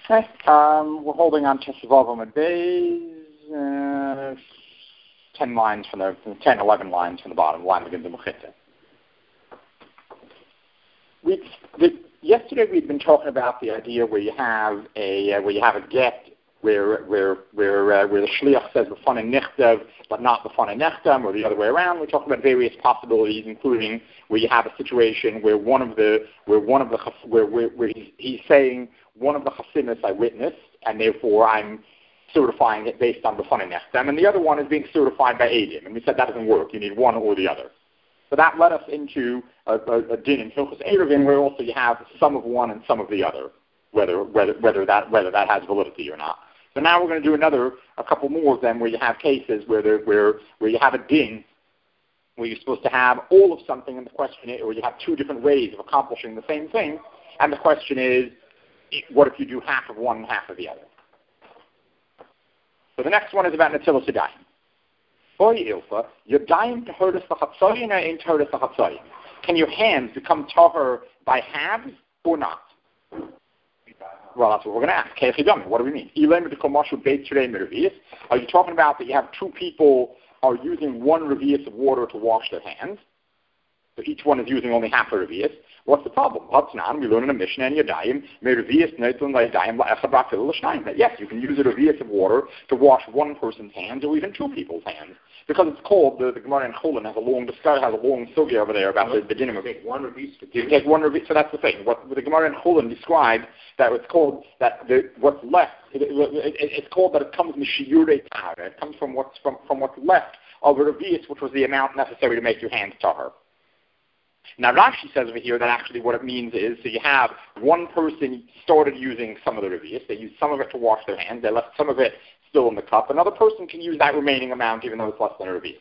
Okay, we're holding on to Shavav and Bays, 10 lines from the 10, 11 lines from the bottom, line begins in Mechitza. Yesterday we'd been talking about the idea where you have a get where the shliach says b'fanei nichtev but not b'fanei nechtam, or the other way around. We talked about various possibilities, including where you have a situation where he's saying one of the chasimis I witnessed, and therefore I'm certifying it based on b'fanei nechtam, and the other one is being certified by edim, and we said that doesn't work. You need one or the other. So that led us into a din in Hilchos Eruvin, where also you have some of one and some of the other, whether that has validity or not. So now we're going to do a couple more of them, where you have cases where you have a din, where you're supposed to have all of something, and the question is, or you have two different ways of accomplishing the same thing, and the question is, what if you do half of one and half of the other? So the next one is about Netilas Yadayim. Can your hands become tahor by halves or not? Well, that's what we're going to ask. What do we mean? Are you talking about that you have two people are using one revius of water to wash their hands? So each one is using only half a revius. What's the problem? We learn in a Mishnah and Yadayim, that yes, you can use a revius of water to wash one person's hands or even two people's hands. Because it's called, the Gemara in Chulin has a long sugya over there about the dinner. You take one revius. You take one revius, so that's the thing. What the Gemara in Chulin described, that it's called that what's left, it's called that it comes mishiyurei tahara. It comes from what's left of a revius, which was the amount necessary to make your hands tahor. Now Rashi says over here that actually what it means is, so you have one person started using some of the revius, they used some of it to wash their hands, they left some of it still in the cup. Another person can use that remaining amount even though it's less than a revius.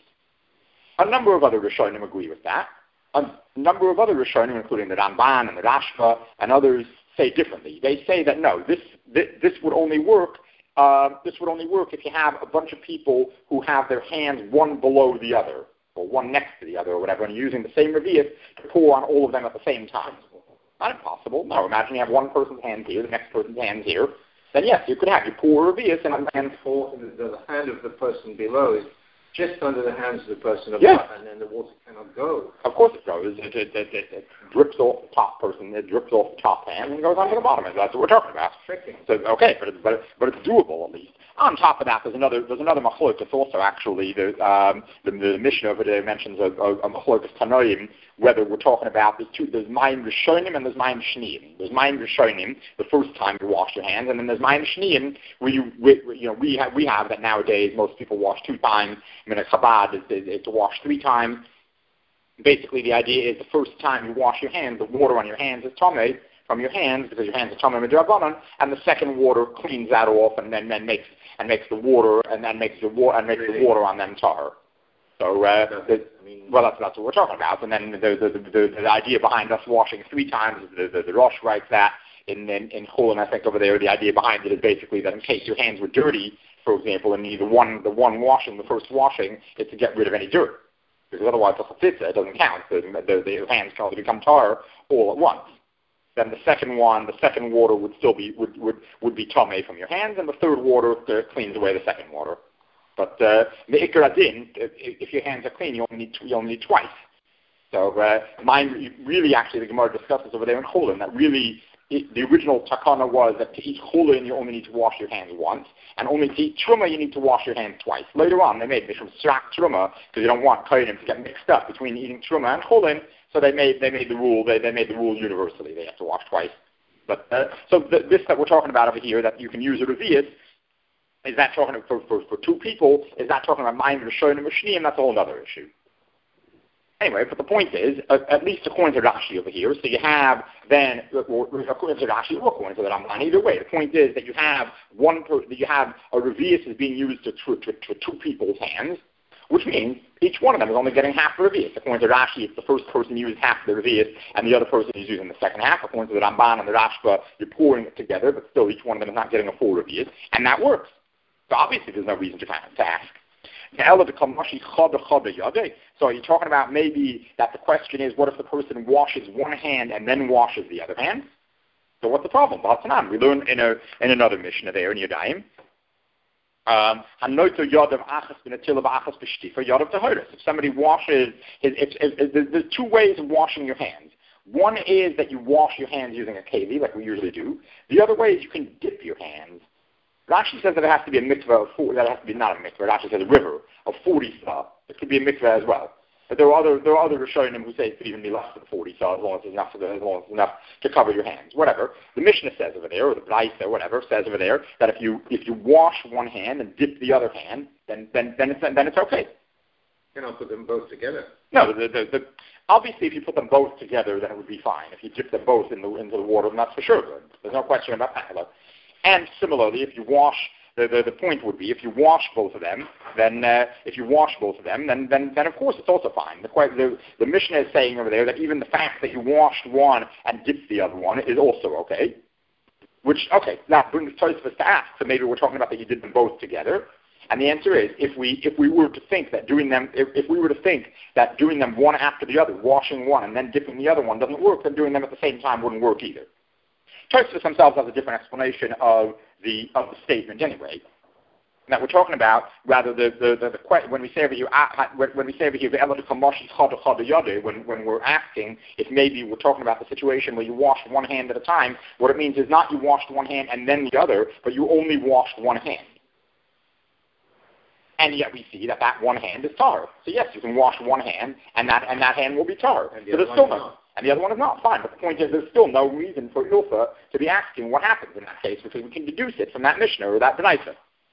A number of other Rishonim agree with that. A number of other Rishonim, including the Ramban and the Rashba and others, say differently. They say that no, this would only work. This would only work if you have a bunch of people who have their hands one below the other, or one next to the other, or whatever, and using the same revius to pour on all of them at the same time. Not impossible. No, imagine you have one person's hand here, the next person's hand here. Then yes, you pour a revius and the hand of the person below is just under the hands of the person above, yes. And then the water cannot go. Of course it goes. It drips off the top person, it drips off the top hand, and goes onto the bottom. That's what we're talking about. Tricking. So okay, but it's doable at least. On top of that, there's another machlokas also. Actually, the Mishnah over there mentions a machlokas tanoim, whether we're talking about there's mayim rishonim and there's mayim shniyim. There's mayim rishonim the first time you wash your hands, and then there's mayim shniyim where we have that nowadays. Most people wash 2 times. I mean, a Chabad is to wash 3 times. Basically, the idea is the first time you wash your hands, the water on your hands is tamei from your hands because your hands are tamei midrabanan, and the second water cleans that off and then makes the water the water on them tahor. So that's what we're talking about. And then the idea behind us washing 3 times, the Rosh writes that in Chulin, I think over there, the idea behind it is basically that in case your hands were dirty, for example, and the first washing, is to get rid of any dirt. Because otherwise the chatzitza, it doesn't count. The hands can only become tahor all at once. Then the second water would still be tamei from your hands, and the third water cleans away the second water. But the ikar adin, if your hands are clean, you only need twice. So really, actually, the Gemara discusses over there in Chulin that really the original takana was that to eat chulin you only need to wash your hands once, and only to eat truma you need to wash your hands twice. Later on, they made mishum srak truma because you don't want kohenim to get mixed up between eating truma and chulin. So they made the rule. They made the rule universally. They have to wash twice. But this that we're talking about over here, that you can use a revius, is that talking for 2 people? Is that talking about mayim rishonim or shniyim? That's a whole other issue. Anyway, but the point is, at least according to Rashi over here, so you have then, according to Rashi or according to the Ramban, either way, the point is that you have a revius is being used to 2 people's hands, which means each one of them is only getting half the revius. According to Rashi, it's the first person uses half the revius, and the other person is using the second half. According to the Ramban and the Rashba, you're pouring it together, but still each one of them is not getting a full revius, and that works. So obviously there's no reason to ask. So are you talking about maybe that the question is, what if the person washes one hand and then washes the other hand? So what's the problem? We learn in another Mishnah there in Yadayim. If somebody washes there's two ways of washing your hands. One is that you wash your hands using a keli, like we usually do. The other way is you can dip your hands. Rashi says that it has to be a mitzvah that has to be not a mitzvah. Rashi says a river of 40 sa. It could be a mitzvah as well. But there are other Rishonim who say it could even be less than 40 sa, as long as it's enough to cover your hands. Whatever. The Mishnah says over there, or the Braisa, or whatever, says over there that if you wash one hand and dip the other hand, then it's okay. You cannot put them both together. No, obviously if you put them both together, then it would be fine. If you dip them both into the water, then that's for sure good. There's no question about that. And similarly, if you wash, the point would be if you wash both of them, then of course it's also fine. The Mishnah is saying over there that even the fact that you washed one and dipped the other one is also okay. That brings Tosfos to ask. So maybe we're talking about that you did them both together. And the answer is, if we were to think that doing them one after the other, washing one and then dipping the other one doesn't work, then doing them at the same time wouldn't work either. Tosfos themselves has a different explanation of the statement anyway. That we're talking about rather when we say over here when we're asking if maybe we're talking about the situation where you wash one hand at a time, what it means is not you washed one hand and then the other, but you only washed one hand. And yet we see that one hand is tar. So yes, you can wash one hand, and that hand will be tar. And the other one is not. Fine. But the point is, there's still no reason for Ilfa to be asking what happens in that case, because we can deduce it from that Mishnah or that Benaisa.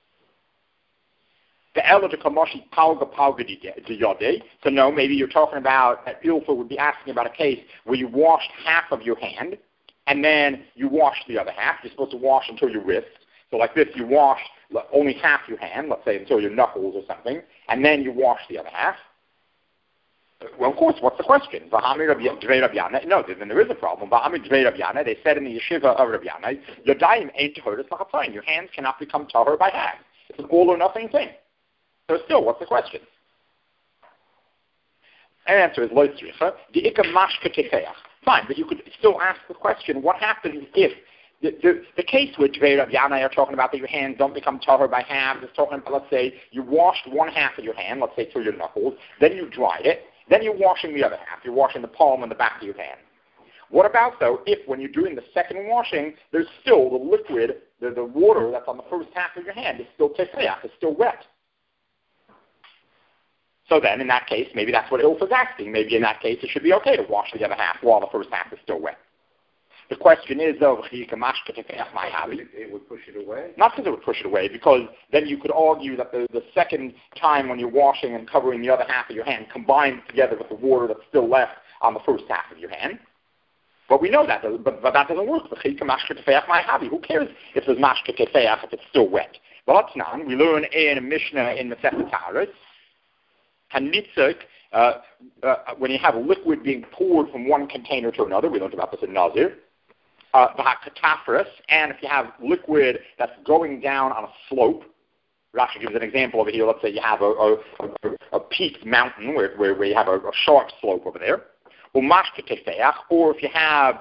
The Ela de Kamoshi Palga de Yode. So no, maybe you're talking about that Ilfa would be asking about a case where you washed half of your hand, and then you washed the other half. You're supposed to wash until your wrist. So like this, you wash only half your hand, let's say until your knuckles or something, and then you wash the other half. Well, of course, what's the question? No, then there is a problem. They said in the yeshiva of Rabbi Yana, your hands cannot become tahor by hand. It's an all or nothing thing. So still, what's the question? And the answer is fine, but you could still ask the question, what happens if the case where Dvei Rabbi Yana are talking about that your hands don't become tahor by halves is talking about, let's say, you washed one half of your hand, let's say through your knuckles, then you dried it, then you're washing the other half. You're washing the palm and the back of your hand. What about, though, if when you're doing the second washing, there's still the liquid, the water that's on the first half of your hand is still tefeach, it's still wet. So then, in that case, maybe that's what Ilfa is asking. Maybe in that case, it should be okay to wash the other half while the first half is still wet. The question is, though, it would push it away? Not because it would push it away, because then you could argue that the second time when you're washing and covering the other half of your hand combines together with the water that's still left on the first half of your hand. But we know that, but that doesn't work. Who cares if there's mashke tefeach if it's still wet? But we learn in a Mishnah in Masechet Taharos, Hanitzik, when you have liquid being poured from one container to another, we learned about this in Nazir, and if you have liquid that's going down on a slope, Rashi gives an example over here. Let's say you have a peaked mountain where you have a sharp slope over there, or if you have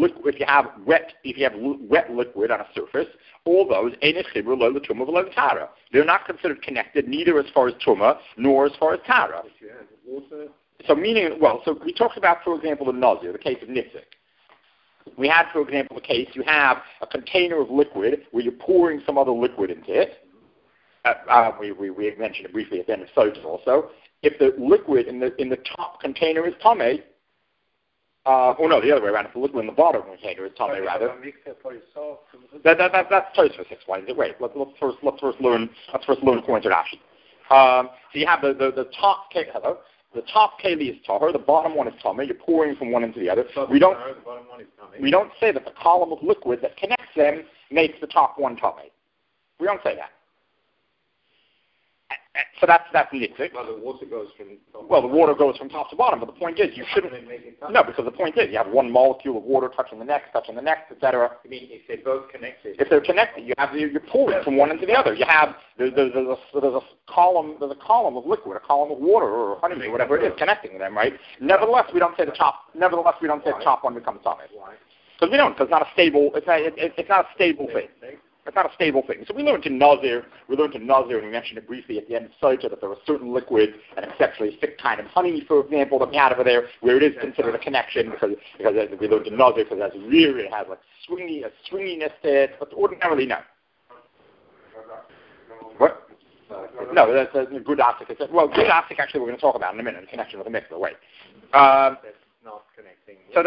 wet liquid on a surface, all those they're not considered connected, neither as far as tuma nor as far as tara. So we talked about, for example, the Nazir, the case of Nitzik. We had, for example, a case, you have a container of liquid where you're pouring some other liquid into it. We mentioned it briefly at the end of Sotos also. If the liquid in the top container is tamei, the other way around. If the liquid in the bottom container is tamei, rather. That's Tosfos explains it. Wait, let's first learn according to Rashi. So you have the top. Hello. The top keli is tahor, the bottom one is tamei. You're pouring from one into the other. We don't say that the column of liquid that connects them makes the top one tamei. We don't say that. So that's nitzik. Well, the water goes from top to bottom, but the point is you shouldn't. No, because the point is you have one molecule of water touching the next, etc. You mean if they're both connected? If they're connected, you're pouring from one into the other. You have there's a column of liquid, a column of water or honey or whatever it is connecting them, right? Nevertheless, we don't say the top one becomes tamei. Why? Because we don't, because it's not a stable, it's not a stable thing. It's not a stable thing. So we learned in Nazir, and we mentioned it briefly at the end of Sota, that there was certain liquid, an exceptionally thick kind of honey, for example, that we had over there, where it is considered a connection, because we learned in Nazir, because it has like swinginess to it, but ordinarily no. What? No, that's a good optic. Well, good optic actually we're going to talk about in a minute in connection with the mikveh. Wait. That's not connecting. So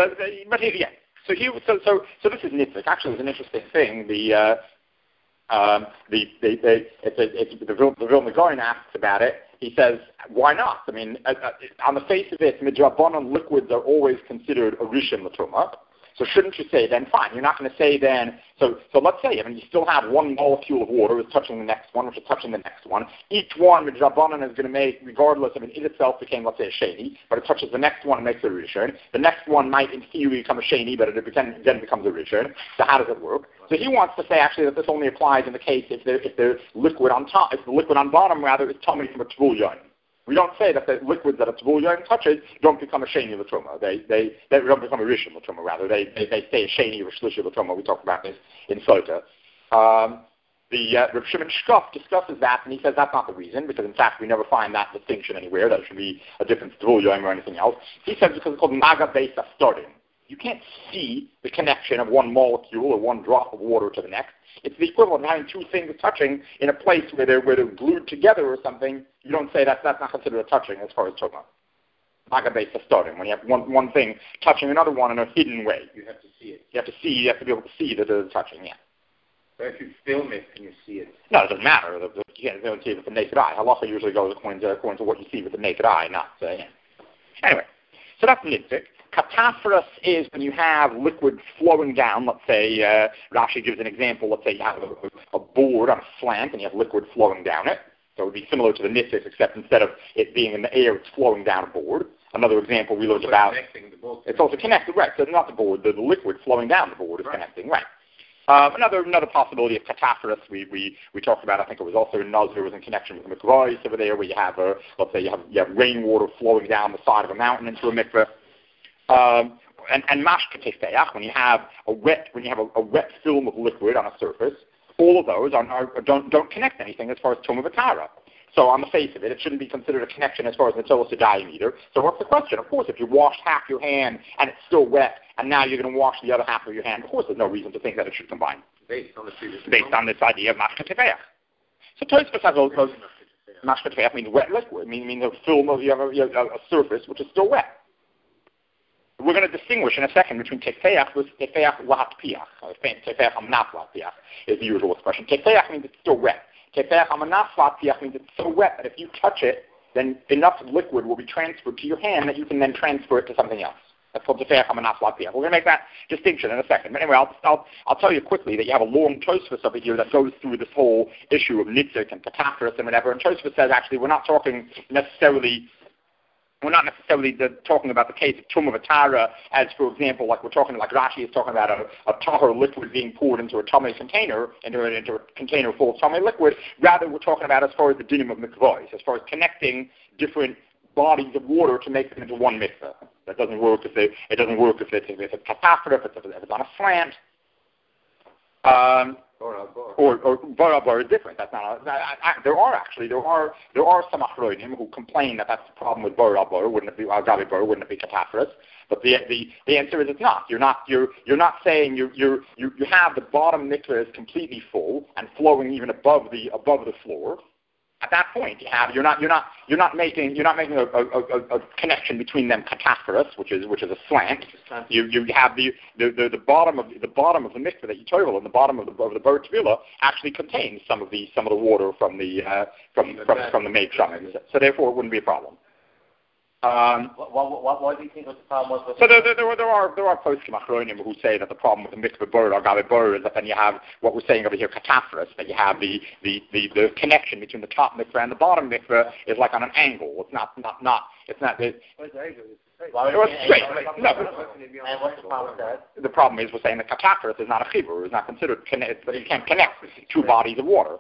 this is nitzik. Actually, it's an interesting thing. The Vilna Gaon asks about it. He says, why not? I mean, on the face of it, midrabanan liquids are always considered a rishon l'truma. So shouldn't you say then, fine, you're not going to say then, so let's say, I mean, you still have one molecule of water is touching the next one, which is touching the next one. Each one, midrabanan is going to make, regardless, I mean, it itself became, let's say, a sheni, but it touches the next one and makes a rishon. The next one might, in theory, become a sheni, but it then becomes a rishon. So how does it work? So he wants to say, actually, that this only applies in the case if the liquid on top, if the liquid on bottom, rather, is coming from a tvul yain. We don't say that the liquids that a tvul yain touches don't become a sheni l'truma. They don't become a rishon l'truma, rather. They stay a sheni or shlishi l'truma. We talked about this in Sota. Rav Shimon Shkuf discusses that, and he says that's not the reason, because in fact we never find that distinction anywhere, that it should be a different tvul yain or anything else. He says because it's called maga beis astardim. You can't see the connection of one molecule or one drop of water to the next. It's the equivalent of having two things touching in a place where they're glued together or something. You don't say that's not considered a touching as far as Toma. Maga beis astardim. When you have one thing touching another one in a hidden way. You have to see it. You have to be able to see that it's touching, yeah. But if you film it, can you see it? No, it doesn't matter. You can't see it with the naked eye. Halacha usually goes according to what you see with the naked eye, not yeah. Anyway, so that's nitzik. Kataphras is when you have liquid flowing down. Let's say, Rashi gives an example. Let's say you have a board on a slant and you have liquid flowing down it. So it would be similar to the nitzik, except instead of it being in the air, it's flowing down a board. Another example we learned about. It's also connected, right? So not the board, the liquid flowing down the board is connecting, right? Another possibility of kataphras we talked about. I think it was also in Nazir, was in connection with the mikvah over there, where you have let's say you have rainwater flowing down the side of a mountain into a mikvah. And mashka tefeach, when you have a wet film of liquid on a surface, all of those don't connect anything as far as Toma V'Tara. So on the face of it, it shouldn't be considered a connection as far as the Netilas Yadayim either. So what's the question? Of course, if you washed half your hand and it's still wet, and now you're going to wash the other half of your hand, of course there's no reason to think that it should combine. Based on this idea of mashka tefeach. So Tosfos has those mashka tefeach means wet liquid, means a film of you have a surface which is still wet. We're going to distinguish in a second between tefeach versus tefeach lat piach. Tefeach amnaf lat piach is the usual expression. Tefeach means it's still wet. Tefeach amnaf lat piach means it's so wet that if you touch it, then enough liquid will be transferred to your hand that you can then transfer it to something else. That's called tefeach amnaf lat piach. We're going to make that distinction in a second. But anyway, I'll tell you quickly that you have a long Tosfos over here that goes through this whole issue of nitzik and kataphras and whatever. And Tosfos says actually we're not necessarily talking about the case of Tumah V'Tara as, for example, like Rashi is talking about a tahor liquid being poured into a tamei container, into a container full of tamei liquid. Rather, we're talking about as far as the dinim of mikvahs, as far as connecting different bodies of water to make them into one mikvah. That doesn't work if it's kataphra, if it's on a slant. Or bar is different. That's not. There are some achronim who complain that that's the problem with bar. Wouldn't it be agabe bar? Wouldn't it be kataphras? But the answer is it's not. You're not saying you have the bottom mikvah is completely full and flowing even above the floor. At that point, you're not making a connection between them kataphras, which is a slant. You have the bottom of the mikveh that you toivel, and the bottom of the bar tefillah actually contains some of the water from the maid shaman. So therefore, it wouldn't be a problem. What do you think was the problem with? So there are poskim achronim who say that the problem with the mikveh bur or gabe bur is that then you have what we're saying over here kataphras, that you have the connection between the top mikveh and the bottom mikveh is like on an angle. It's not. It's not. It's straight. No. And what's the problem with that? The problem is we're saying that kataphras is not a chibur. It's not considered. You can't connect two bodies of water.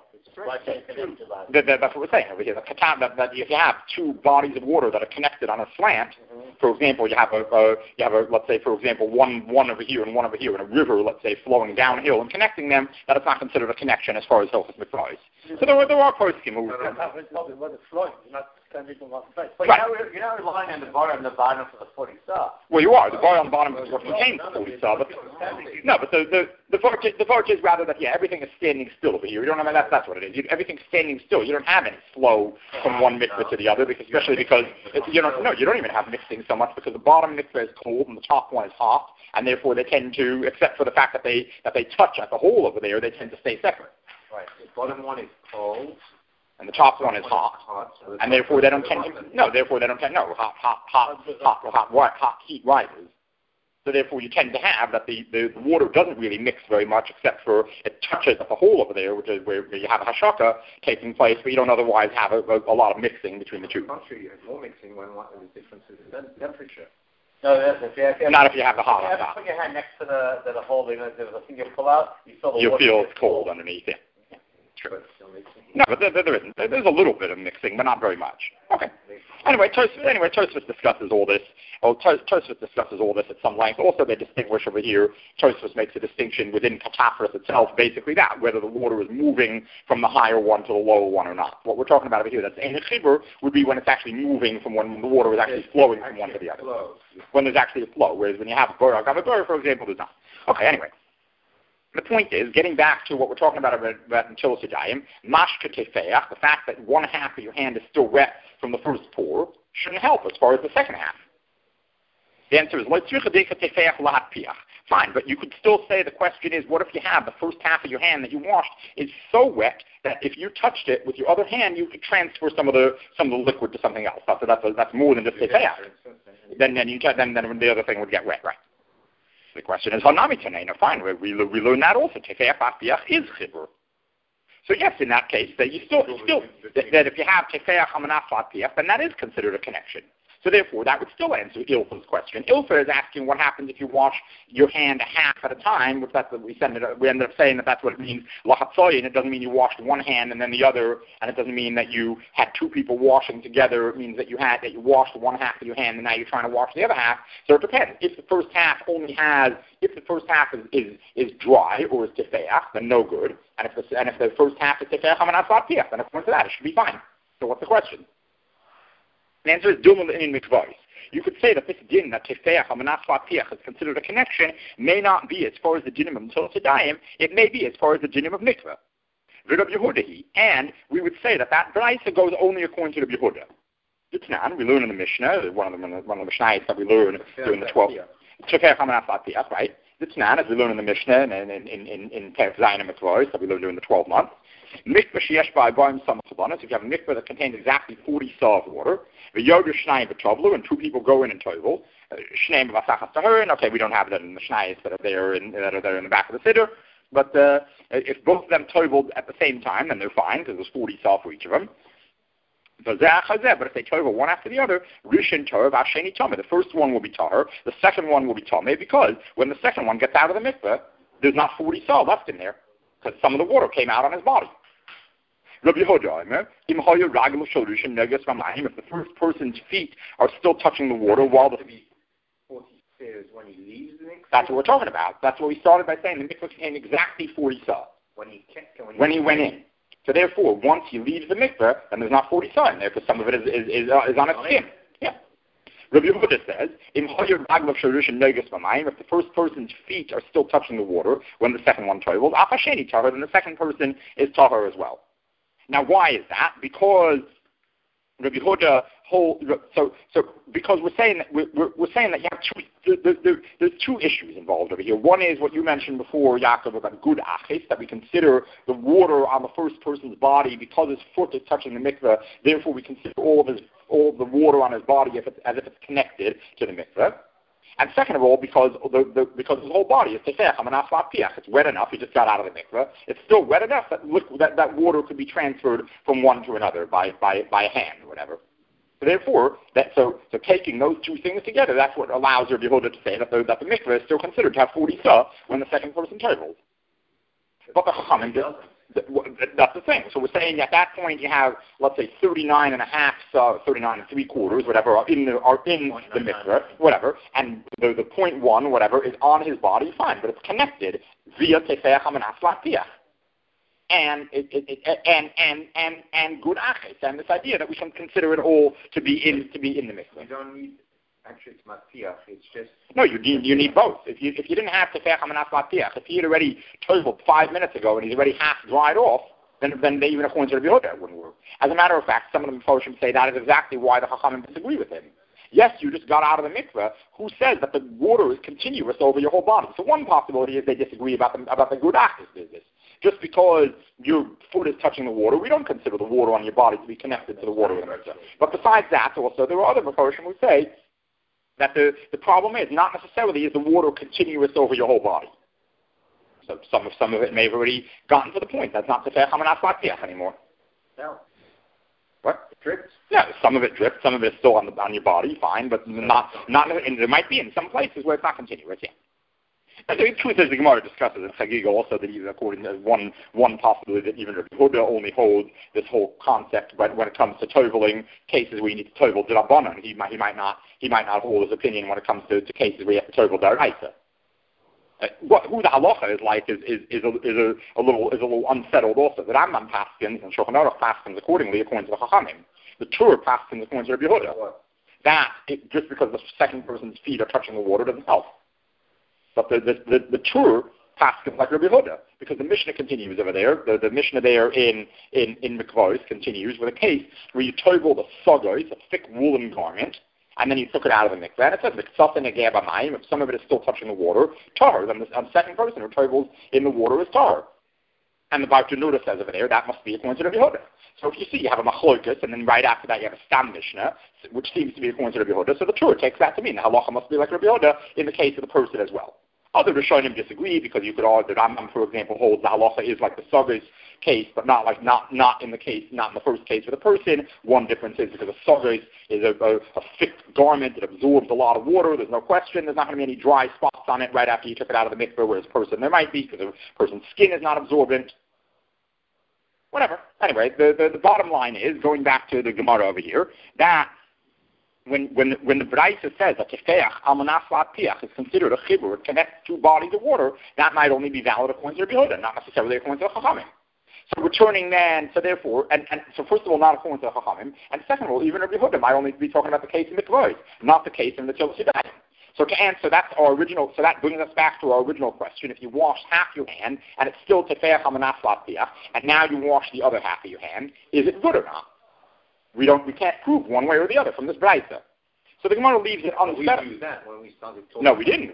That's what we're saying over here. That if you have two bodies of water that are connected on a slant, for example, you have let's say, for example, one over here and one over here in a river, let's say, flowing downhill and connecting them, that is not considered a connection as far as Hilchos Mikvahs. So there are poskim who... It's flowing, not standing in one place. But right. You're not relying on the bar on the bottom for the 40 saw. Well, you are. The bar on the bottom is what contains the 40 saw, but the vart is rather that, everything is standing still over here. You don't have that's what it is. Everything's standing still. You don't have any flow from one mikveh to the other, especially because you don't even have mixing so much because the bottom mikveh is cold and the top one is hot, and therefore they tend to, except for the fact that they touch at the hole over there, they tend to stay separate. Right. The bottom one is cold. And the top one is hot. And therefore they don't tend to, hot heat rises. So therefore you tend to have that the water doesn't really mix very much except for it touches at the hole over there, which is where you have a hashaka taking place, but you don't otherwise have a lot of mixing between the two. Actually, you have more mixing when the difference is in temperature. No, that's not if you have the hot on top. Put your hand next to the hole, there's a thing you pull out, you feel it's cold underneath it. True. No, but there isn't. There's a little bit of mixing, but not very much. Okay. Anyway, Tosfos discusses all this. Tosfos discusses all this at some length. Also, they distinguish over here. Tosfos makes a distinction within Katafris itself, basically that, whether the water is moving from the higher one to the lower one or not. What we're talking about over here, that's Ein Chibur, would be when it's actually moving from when the water is actually flowing from one to the other. When there's actually a flow, whereas when you have a burr, for example, there's not. Okay, anyway. The point is, getting back to what we're talking about Netilas Yadayim, mashka tefeach, the fact that one half of your hand is still wet from the first pour, shouldn't help as far as the second half. The answer is, fine, but you could still say the question is, what if you have the first half of your hand that you washed is so wet that if you touched it with your other hand, you could transfer some of the liquid to something else. That's more than just tefeach. Then the other thing would get wet, right? The question is, Hanami Tanena, fine, we learn that also. Tefeach Afiach is Chibur. So yes, in that case, that you still that if you have Tefeach Hamanaf Afiach, then that is considered a connection. So therefore, that would still answer Ilfa's question. Ilfa is asking what happens if you wash your hand a half at a time, which that's what we ended up saying that's what it means. Lahatzoyin, it doesn't mean you washed one hand and then the other, and it doesn't mean that you had two people washing together. It means that you washed one half of your hand and now you're trying to wash the other half. So it depends. If the first half is dry or is tefeach, then no good. And if the first half is tefeach, hamanaf, then according to that, it should be fine. So what's the question? The answer is Dumul in Mikvahs. You could say that this din, that Tefeach HaManaf Latpiach, is considered a connection, may not be as far as the dinim of Netilas Yadayim, it may be as far as the dinim of Mikvah. V'Rab Yehudahi. And we would say that Braisa goes only according to Rab Yehuda. Ditnan, we learn in the Mishnah, one of the Mishnahs that we learn during the 12th. Tefeach HaManaf Latpiach, right? Ditnan, as we learn in the Mishnah and in Perek Zayin and Mikvahs that we learn during the 12 months. Mikvah sheyesh ba'ayim some sabanas. If you have a mikvah that contains exactly 40 saw of water, the yoga shnayim v'tovlu, and two people go in and tovel. Shnayim v'asachas tahurin. Okay, we don't have that in the shnayis that are there in the back of the siddur. But if both of them toveled at the same time, then they're fine because there's 40 saw for each of them. But if they tovel one after the other, rishon tov asheni tameh. The first one will be tahor, the second one will be tameh, because when the second one gets out of the mikvah, there's not 40 saw left in there because some of the water came out on his body. Rabbi Yehuda, if the first person's feet are still touching the water while the 40 spheres when he leaves the mikvah. That's what we're talking about. That's what we started by saying. The mikvah contained exactly 40 saw When he went in. So therefore, once he leaves the mikvah, then there's not 40 saw in there because some of it is on its skin. Yeah. Rabbi Yehuda says, if the first person's feet are still touching the water when the second one toveled, afasheni tahor, then the second person is tahor as well. Now, why is that? Because Rabbi Yehuda because we're saying that you have there's two issues involved over here. One is what you mentioned before, Yaakov, about good achis, that we consider the water on the first person's body because his foot is touching the mikveh. Therefore, we consider all of the water on his body as if it's connected to the mikveh. And second of all, because his whole body is tefeach hamanaf latpiach. It's wet enough. He just got out of the mikveh. It's still wet enough that water could be transferred from one to another by a hand or whatever. So therefore, so taking those two things together, that's what allows Rabbi Yehuda to say that the mikveh is still considered to have 40 saw when the second person travels. But the Chachamim That's the thing. So we're saying at that point you have, let's say, 39 and a half, 39 and 3/4, whatever, are in the mikveh, whatever, and the 0.1, whatever, is on his body, fine, but it's connected via tefeach hamanas latiach. And good achis, and this idea that we can consider it all to be in the mikveh. You don't need. Actually, it's matiach. It's just no. You need both. If you didn't have tefeach hamanas latiach, if he had already toveled 5 minutes ago and he's already half dried off, then even according to Rabbi Yehuda it wouldn't work. As a matter of fact, some of the Mefoshim say that is exactly why the Chachamim disagree with him. Yes, you just got out of the mikveh. Who says that the water is continuous over your whole body? So one possibility is they disagree about the good achis business. Just because your foot is touching the water, we don't consider the water on your body to be connected to the water in the mikveh. But besides that, also there are other Mefoshim who say that the problem is not necessarily is the water continuous over your whole body. So some of it may have already gotten to the point. That's not tefeach hamanas latiach anymore. no. What? It drips. Yeah, some of it drips, some of it is still on your body, fine, but not. And there might be in some places where it's not continuous. Yeah. And the truth is, the Gemara discusses in Chagiga also that even according to one possibility that even Rabbi Yehuda only holds this whole concept, but when it comes to toveling cases where you need to tovel d'Rabbanan, he might not hold his opinion when it comes to cases where you have to tovel d'Oraisa. Who the halacha is like is a little unsettled also. The Rambam paskins and Shulchan Aruch paskins accordingly according to the Chachamim. The Torah paskins according to Rabbi Yehuda. That just because the second person's feet are touching the water doesn't help. But the Torah paskins like Rabbi Yehuda because the Mishnah continues over there. The Mishnah there in Mikvos continues with a case where you tovel the sagos, a thick woolen garment, and then you took it out of the mikveh. And it says, if some of it is still touching the water, tar. Then the second person who tovels in the water is tar. And the Baal Tanura says over there, that must be according to Rabbi Yehuda. So if you see, you have a machlokas, and then right after that you have a stam mishnah, which seems to be according to Rabbi Yehuda. So the Torah takes that to mean the halacha must be like Rabbi Yehuda in the case of the person as well. Other Rishonim disagree because you could argue that Rambam, for example, holds the halacha is like the Sagos case, but not in the first case with a person. One difference is because a Sagos is a thick garment that absorbs a lot of water. There's no question. There's not going to be any dry spots on it right after you took it out of the mikveh, whereas a person there might be because the person's skin is not absorbent. Whatever. Anyway, the bottom line is, going back to the Gemara over here, that when the Braisa says that tefeach almanas latiach is considered a chibur, it connects two bodies of water, that might only be valid according to Rabbi Yehuda, not necessarily according to the Chachamim. So returning then, so therefore, and so first of all, not according to the Chachamim, and second of all, even Rabbi Yehuda might only be talking about the case in Mikvos, not the case in the Tzilas Yadayim. So to answer, that's our original. So that brings us back to our original question. If you wash half your hand and it's still tefeach hamanas latiach, and now you wash the other half of your hand, is it good or not? We can't prove one way or the other from this brayta. So the Gemara leaves it unsettled. We knew that when we started talking. No, we didn't.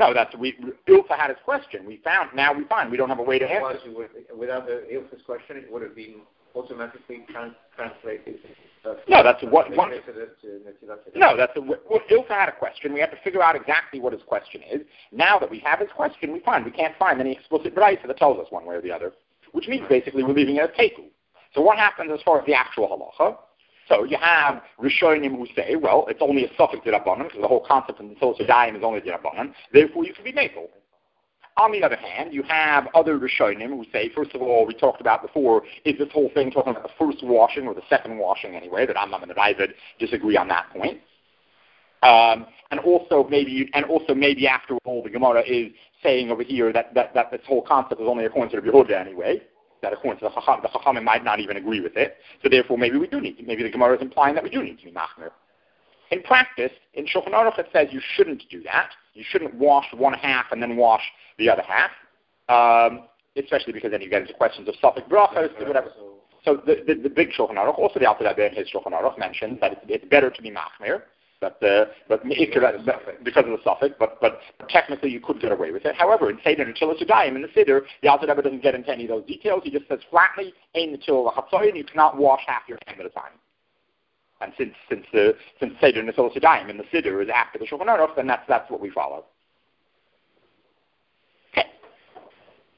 Ilfa had his question. We find we don't have a way to answer. Without the Ilfa's question, it would have been automatically translated. No, that's what one. No, that's Ilfa had a question. We have to figure out exactly what his question is. Now that we have his question, we can't find any explicit brayta that tells us one way or the other, which means basically we're leaving it as teiku. So what happens as far as the actual halacha? So you have Rishonim who say, well, it's only a suffix d'Rabbanan because the whole concept in the Tzilas Yadayim is only d'Rabbanan. Therefore, you can be makel. On the other hand, you have other Rishonim who say, first of all, we talked about before, is this whole thing talking about the first washing or the second washing anyway? That Rambam and the Raavad disagree on that point. And also maybe after all, the Gemara is saying over here that this whole concept is only according to Rabbi Yehuda anyway. That according to the Chachamim might not even agree with it. So therefore, maybe the Gemara is implying that we do need to be machmir. In practice, in Shulchan Aruch it says you shouldn't do that. You shouldn't wash one half and then wash the other half, especially because then you get into questions of safek brachos or whatever. So the big Shulchan Aruch, also the Alter Rebbe in his Shulchan Aruch mentions that it's better to be machmir, but because of the suffix, but technically you could get away with it. However, in Seder and Tzilas Yadayim in the Siddur, the Alter Rebbe doesn't get into any of those details. He just says flatly, "Ein Netil l'Chatzoyin," you cannot wash half your hand at a time. And since Seder and Tzilas Yadayim in the Siddur is after the Shulchan Aruch, then that's what we follow. Okay.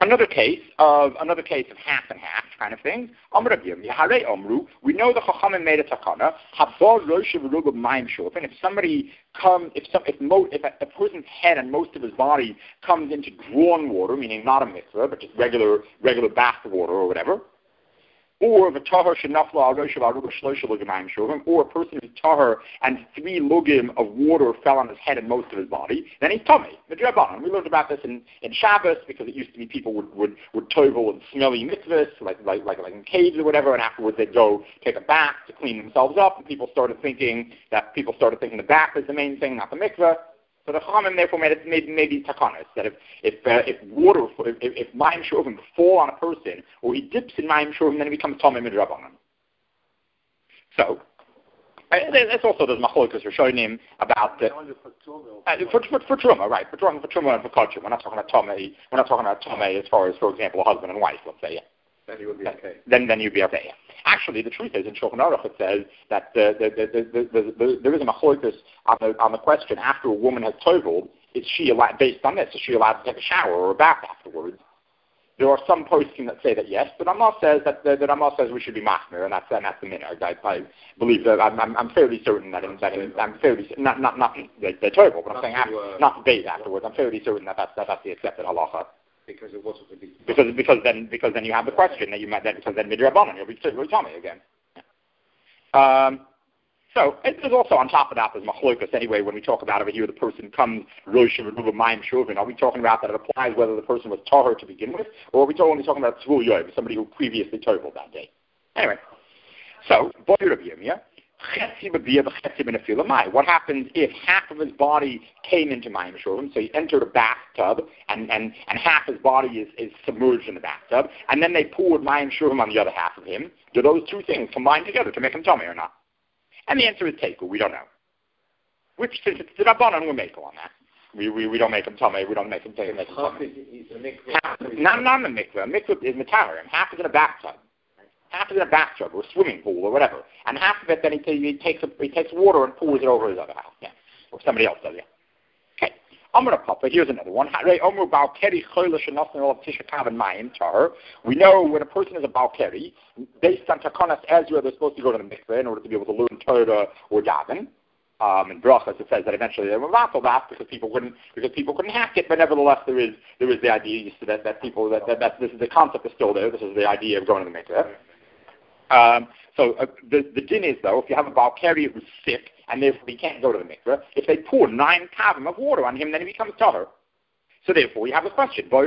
Another case of half and half kind of thing. We know the Chachamim made a takana. And if somebody if a person's head and most of his body comes into drawn water, meaning not a mikveh, but just regular bath water or whatever, or the tahor shenafla al rosh aruba shloisha lugamayim shuvim, or a person who's tahor and 3 lugim of water fell on his head and most of his body, then he's tummy. Midrabanan. We learned about this in Shabbos because it used to be people would tovel in smelly mikvahs, like in caves or whatever, and afterwards they'd go take a bath to clean themselves up, and people started thinking the bath is the main thing, not the mikvah. So the Chachamim therefore made maybe takanas that if mayim shuvim fall on a person or he dips in mayim shuvim, then he becomes tamei midrabanan. So that's also there's machlokas rishonim about the for truma, right? For truma and for culture. We're not talking about tamei. We're not talking about tamei as far as, for example, a husband and wife. Let's say. Yeah. Then you would be okay. Then you'd be okay. Yeah. Actually, the truth is, in Shulchan Aruch it says that there is a machlokas on the question after a woman has toveled, is she allowed, based on this, is she allowed to take a shower or a bath afterwards? There are some posting that say that yes, but Rambam says we should be machmir, and that's the minhag. I believe that I'm fairly certain that I'm fairly not they're tovel, but I'm saying not to bathe afterwards. I'm fairly certain that that's the accepted halacha. Because it wasn't really because then you have the question that you might because then midrabanan you'll be tummy again. So there's also on top of that there's machlokas anyway when we talk about over here the person comes rosh v'ruba mayim shuvin. Are we talking about that it applies whether the person was tahor to begin with, or are we only talking about tzvul yoyv, somebody who previously toveled that day? Anyway, so boy Rabbi Yirmiyah. What happens if half of his body came into mayim shuvim? So he entered a bathtub, and half his body is submerged in the bathtub, and then they poured mayim shuvim on the other half of him. Do those two things combine together to make him tummy or not? And the answer is teku. We don't know. Which since it's the rabbanon, we're makel on that. We don't make him tummy. We don't make him tummy. Not in the mikveh. Mikveh is matarim. Half is in a bathtub. Half is in a bathtub or a swimming pool or whatever, and half of it then he takes water and pours it over his other house, yeah, or somebody else does, yeah. Okay, Papa. Here's another one. We know when a person is a balkeri, based on Takanas Ezra, they're supposed to go to the mikveh in order to be able to learn Torah or daven. In Brachas it says that eventually they were vassal that because people couldn't hack it, but nevertheless there is the idea that this is the concept is still there. This is the idea of going to the mikveh. So the din is though, if you have a balkari who's sick and therefore he can't go to the mikveh, if they pour 9 kavim of water on him, then he becomes tahor. So therefore, we have a question. What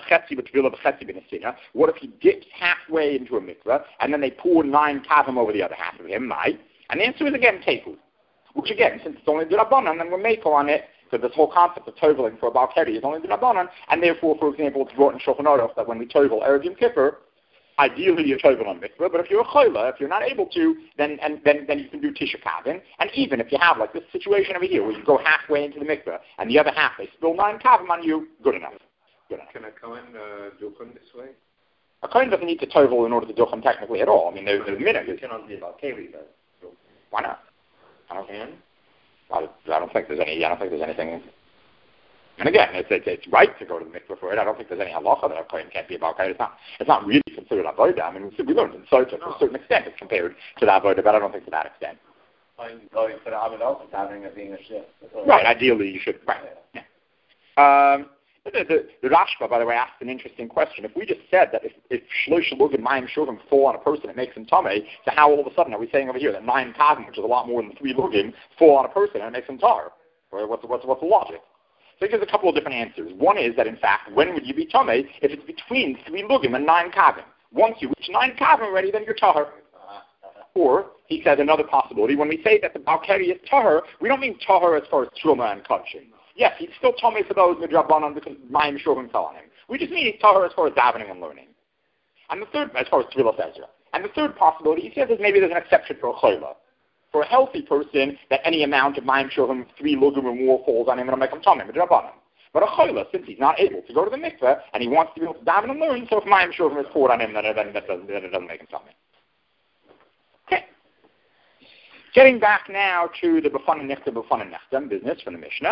if he dips halfway into a mikveh and then they pour 9 kavim over the other half of him? And the answer is again teku. Which again, since it's only the rabbanon, then we're makel on it, because this whole concept of toveling for a balkari is only the rabbanon, and therefore, for example, it's brought in Shulchan Aruch that when we tovel Erev Yom Kippur, ideally you tovel on mikveh, but if you're a chola, if you're not able to, then you can do tisha kavim, and even if you have like this situation over here where you go halfway into the mikveh, and the other half they spill 9 kavim on you, good enough. Can a kohen duchen this way? A kohen doesn't need to tovel in order to duchen technically at all. I mean, there's a minute. You cannot be balkari, though. Why not? I don't think there's anything. And again, it's right to go to the mikveh for it. I don't think there's any halacha that a kohen can't be a balkari. It's not really considered avodah. I mean, we learned in Sotah to a certain extent it's compared to the avodah, but I don't think to that extent. Going for the avodah, having it being a shift. Right. Ideally, you should. Right. Yeah. The Rashba, by the way, asked an interesting question. If we just said that if shlosh lug and mayim shuvim fall on a person, it makes him tamei, so how all of a sudden are we saying over here that 9 kavim, which is a lot more than 3 lugim, fall on a person and it makes him tar? What's the logic? So there's a couple of different answers. One is that, in fact, when would you be tamei? If it's between 3 lugim and 9 kavim. Once you reach 9 kavim already, then you're tahor. Or, he says another possibility, when we say that the balkari is tahor, we don't mean tahor as far as truma and kachim. Yes, he's still tamei for those midrabanan because mayim shuvim fell on him. We just mean he's tahor as far as davening and learning. And the third, as far as Tvilas Ezra. And the third possibility, he says, is maybe there's an exception for a chola. For a healthy person, that any amount of mayim shuvim, 3 lugim or more falls on him, it'll make him tamei midrabanan. But a chola, since he's not able to go to the mikveh and he wants to be able to daven and learn, so if mayim shuvim is poured on him, then it doesn't make him tamei. Okay. Getting back now to the B'fan and Nechtem business from the Mishnah.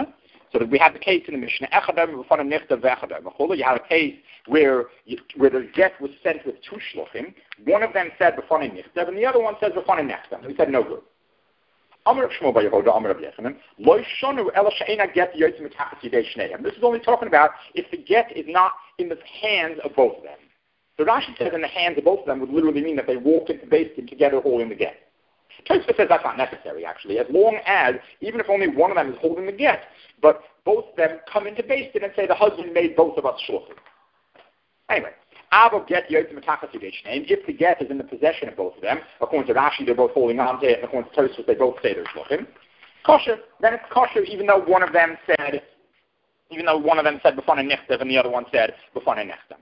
So that we have the case in the Mishnah, Echadam v'fana nichta v'echadam. You have a case where the get was sent with two shluchim. One of them said v'fana nichta, and the other one says v'fana nechta. We said no good. Amar Rav Shmuel bar Yehuda, Amar Rav Yechanan, lo shonu ela she'ena get yotzim mitachas yidei shneim. This is only talking about if the get is not in the hands of both of them. So Rashi says in the hands of both of them would literally mean that they walked into Beis Din together holding the get. Tosfos says that's not necessary, actually, as long as, even if only one of them is holding the get, but both of them come into Beis Din and say the husband made both of us shluchim. Anyway, Avo get yotzim mitachas yidei shneim. If the get is in the possession of both of them, according to Rashi, they're both holding on to it, and according to Tosfos, they both say they're shluchim. Kosher. Then it's kosher, even though one of them said b'fana nichtav and the other one said b'fana nechtam.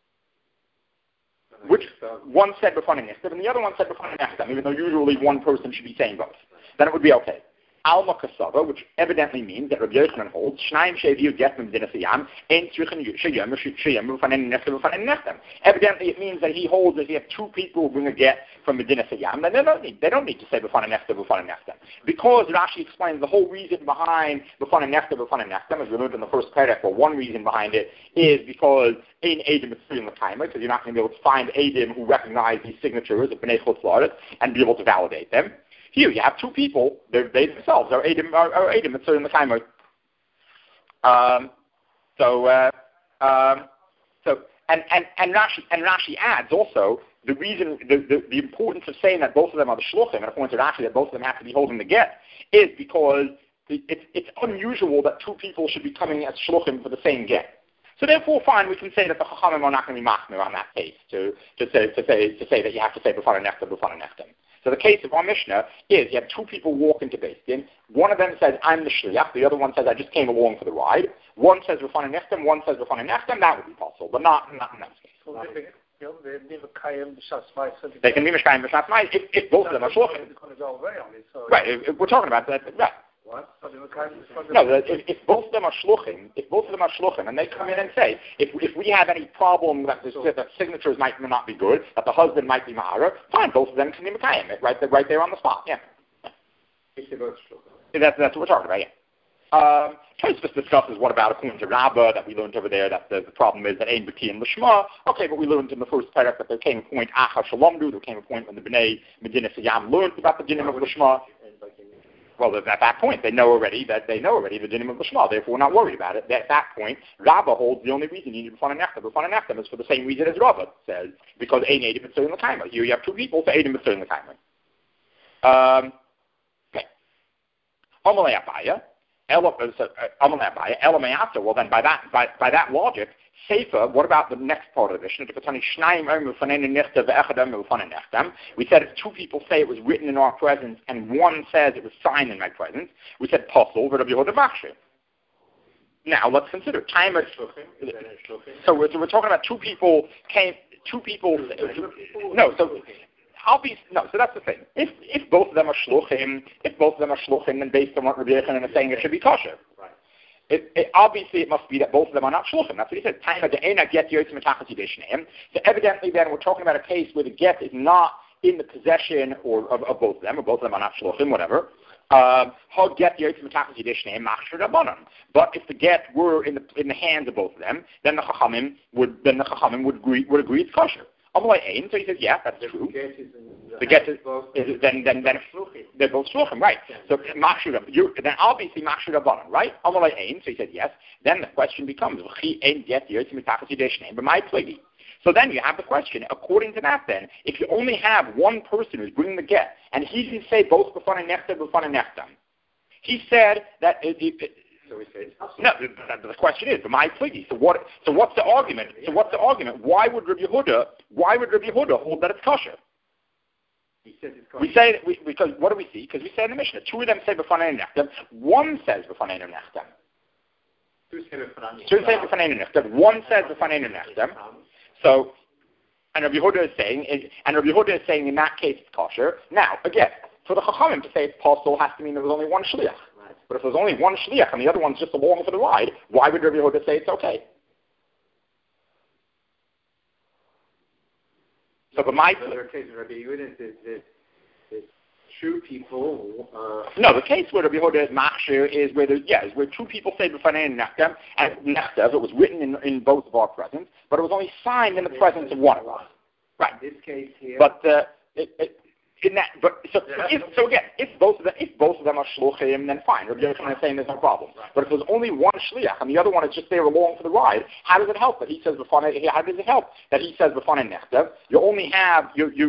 Which one said b'fana nichtav and the other one said b'fana nechtam, even though usually one person should be saying both. Then it would be okay. Alma kasava, which evidently means that Rabbi Yochanan holds, Shnaim sheviu get from Medina Siyam, ein tzrichen sheyem b'fana nechtav b'fana nechtam. Evidently it means that he holds that if you have two people who bring a get from Medina Siyam, then they don't need to say b'fana nechtav b'fana nechtam. Because Rashi explains the whole reason behind b'fana nechtav b'fana nechtam, as we learned in the first paragraph, or one reason behind it is because ein edim mitzvim l'kaima, because you're not going to be able to find edim who recognize these signatures of Bnei Chutz La'aretz and be able to validate them. Here you have two people; they themselves are edim mitzvim l'kaima. And Rashi adds also the reason, the importance of saying that both of them are the shluchim, and according to Rashi that both of them have to be holding the get, is because it's unusual that two people should be coming as shluchim for the same get. So therefore, fine, we can say that the chachamim are not going to be machmir on that case to say that you have to say b'fana nechtam, b'fana nechtam. So the case of our Mishnah is you have two people walk into Beis Din. One of them says, I'm the shliach. The other one says, I just came along for the ride. One says b'fana nechtam, one says b'fana nechtam. That would be possible, but not in that case. They can be mishkayim b'shas ma'is if both of them are shluchim. Right, if we're talking about that. Right. What? No, if both of them are shluchim, and they come in and say, if we have any problem that the signatures might not be good, that the husband might be ma'ara, fine, both of them can be mekayim it right there on the spot. Yeah. That's what we're talking about. Yeah. Tosfos discusses what about according to Rabbah that we learned over there that the problem is that ein b'kiyim l'shma. Okay, but we learned in the first paragraph that there came a point achar shalomdu. There came a point when the Bnei Medina Siyam learned about the dinim of l'shma. Well, at that point, they know already the dinim of l'shma. Therefore, we're not worried about it. At that point, Rabbah holds the only reason you need b'fana nechtam is for the same reason as Rabbah says, because ein edim mitzvim l'kaima. Here you have two people, so edim mitzvim l'kaima. Okay. Amalei Abaya. Well, then by that logic, Sefer, what about the next part of the Mishnah? We said if two people say it was written in our presence and one says it was signed in my presence, we said Posel, Rabbi Yehuda Machshir. Now let's consider time. So we're talking about two people. So that's the thing. If both of them are shluchim, then based on what Rabbi Yechanan is saying, it should be kosher. Right. Obviously, it must be that both of them are not shluchim. That's what he said. So evidently, then we're talking about a case where the get is not in the possession of both of them, or both of them are not shluchim, whatever. But if the get were in the hands of both of them, then the chachamim would agree it's kosher. So he says, yeah, that's true. The get is then they're both shluchim, right? So then obviously machshir rabbanon, right? So he said yes. Then the question becomes, so then you have the question. According to that, then, if you only have one person who's bringing the get, and he didn't say both b'fana nechtam, he said that. No, the question is, my pligi. So what's the argument? Why would Rabbi Yehuda hold that it's kosher? He says it's kosher. We say because what do we see? Because we say in the Mishnah, two of them say b'fanei nechtam, one says b'fanei nechtam. Two say b'fanei nechtam, one says b'fanei nechtam. So, and Rabbi Yehuda is saying in that case it's kosher. Now, again, for the chachamim to say it's possible has to mean there was only one shliach. But if there's only one shliach and the other one's just along for the ride, why would Rabbi Yehuda say it's okay? So, but my case of Rabbi Yehuda is two people. No, the case where Rabbi Yehuda is machshir is where where two people say b'fanei nechtem, and nechtev, it was written in both of our presence, but it was only signed in the presence of one of us. Right. In this case here. But if both of them are shluchim, then fine. Rabbi Yochanan is saying there's no problem. But if there's only one shliach and the other one is just there along for the ride, how does it help that he says b'fanei? How does it help that he says b'fanei nechtev? You only have